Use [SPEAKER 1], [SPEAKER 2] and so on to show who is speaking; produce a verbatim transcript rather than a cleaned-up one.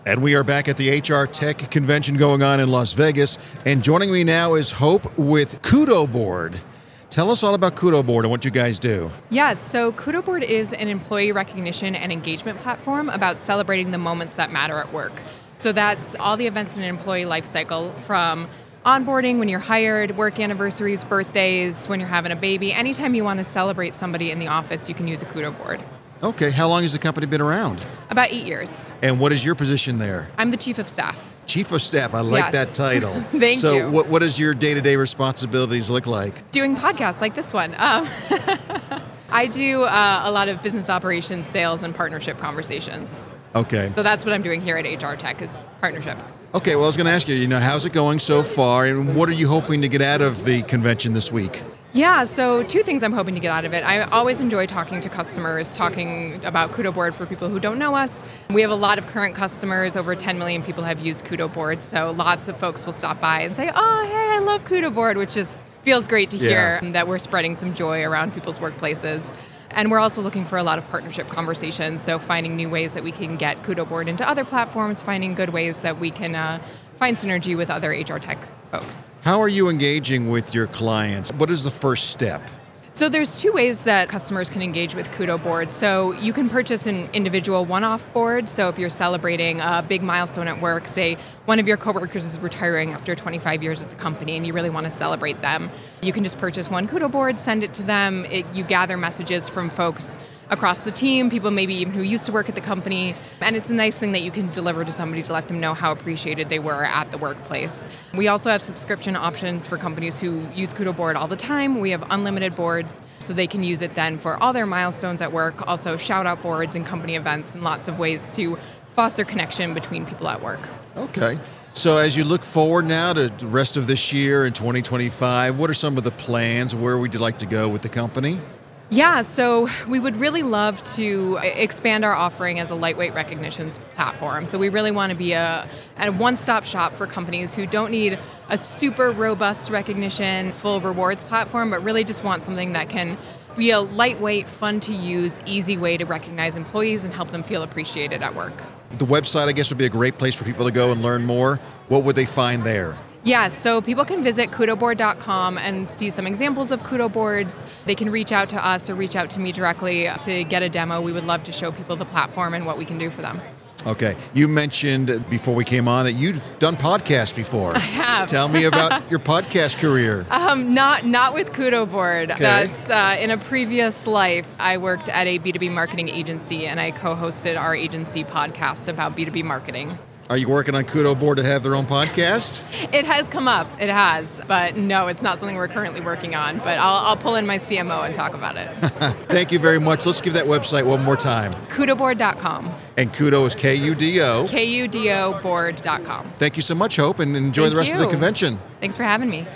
[SPEAKER 1] And we are back at the H R Tech convention going on in Las Vegas. And joining me now is Hope with Kudo Board. Tell us all about Kudo Board and what you guys do.
[SPEAKER 2] Yes, so Kudo Board is an employee recognition and engagement platform about celebrating the moments that matter at work. So that's all the events in an employee life cycle, from onboarding, when you're hired, work anniversaries, birthdays, when you're having a baby. Anytime you want to celebrate somebody in the office, you can use a Kudo Board.
[SPEAKER 1] Okay, how long has the company been around?
[SPEAKER 2] About eight years.
[SPEAKER 1] And what is your position there?
[SPEAKER 2] I'm the chief of staff.
[SPEAKER 1] Chief of Staff, I like
[SPEAKER 2] Yes.
[SPEAKER 1] that title.
[SPEAKER 2] Thank
[SPEAKER 1] so
[SPEAKER 2] you.
[SPEAKER 1] So what, what does your day-to-day responsibilities look like?
[SPEAKER 2] Doing podcasts like this one. Um, I do uh, a lot of business operations, sales, and partnership conversations.
[SPEAKER 1] Okay.
[SPEAKER 2] So that's what I'm doing here at H R Tech, is partnerships.
[SPEAKER 1] Okay, well, I was going to ask you, you know, how's it going so far, and what are you hoping to get out of the convention this week?
[SPEAKER 2] Yeah, so two things I'm hoping to get out of it. I always enjoy talking to customers, talking about Kudo Board for people who don't know us. We have a lot of current customers. Over ten million people have used Kudo Board, so lots of folks will stop by and say, oh, hey, I love Kudo Board, which just feels great to hear
[SPEAKER 1] Yeah.
[SPEAKER 2] that we're spreading some joy around people's workplaces. And we're also looking for a lot of partnership conversations, so finding new ways that we can get Kudo Board into other platforms, finding good ways that we can uh, find synergy with other H R tech folks.
[SPEAKER 1] How are you engaging with your clients? What is the first step?
[SPEAKER 2] So there's two ways that customers can engage with Kudo Board. So you can purchase an individual one-off board. So if you're celebrating a big milestone at work, say one of your coworkers is retiring after twenty-five years at the company and you really want to celebrate them, you can just purchase one Kudo Board, send it to them. It, you gather messages from folks across the team, people maybe even who used to work at the company. And it's a nice thing that you can deliver to somebody to let them know how appreciated they were at the workplace. We also have subscription options for companies who use Kudo Board all the time. We have unlimited boards, so they can use it then for all their milestones at work, also shout out boards and company events, and lots of ways to foster connection between people at work.
[SPEAKER 1] Okay. So as you look forward now to the rest of this year in twenty twenty-five, what are some of the plans? Where would you like to go with the company?
[SPEAKER 2] Yeah, so we would really love to expand our offering as a lightweight recognitions platform. So we really want to be a, a one-stop shop for companies who don't need a super robust recognition, full rewards platform, but really just want something that can be a lightweight, fun-to-use, easy way to recognize employees and help them feel appreciated at work.
[SPEAKER 1] The website, I guess, would be a great place for people to go and learn more. What would they find there?
[SPEAKER 2] Yes, so people can visit kudo board dot com and see some examples of Kudo Boards. They can reach out to us or reach out to me directly to get a demo. We would love to show people the platform and what we can do for them.
[SPEAKER 1] Okay. You mentioned before we came on that you've done podcasts before.
[SPEAKER 2] I have.
[SPEAKER 1] Tell me about your podcast career.
[SPEAKER 2] Um, not not with Kudo Board.
[SPEAKER 1] Okay.
[SPEAKER 2] That's uh, in a previous life, I worked at a B two B marketing agency, and I co-hosted our agency podcast about B two B marketing.
[SPEAKER 1] Are you working on Kudo Board to have their own podcast?
[SPEAKER 2] It has come up, it has, but no, it's not something we're currently working on. But I'll, I'll pull in my C M O and talk about it.
[SPEAKER 1] Thank you very much. Let's give that website one more time.
[SPEAKER 2] kudo board dot com.
[SPEAKER 1] And Kudo is K U D O.
[SPEAKER 2] K U D O board dot com.
[SPEAKER 1] Thank you so much, Hope, and enjoy
[SPEAKER 2] Thank
[SPEAKER 1] the rest of the
[SPEAKER 2] you.
[SPEAKER 1] convention.
[SPEAKER 2] Thanks for having me.